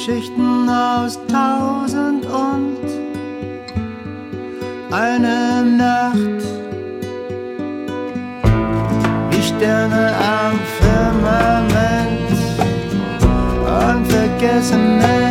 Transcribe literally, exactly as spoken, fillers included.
Geschichten aus tausend und eine Nacht, wie Sterne am Firmament, unvergessene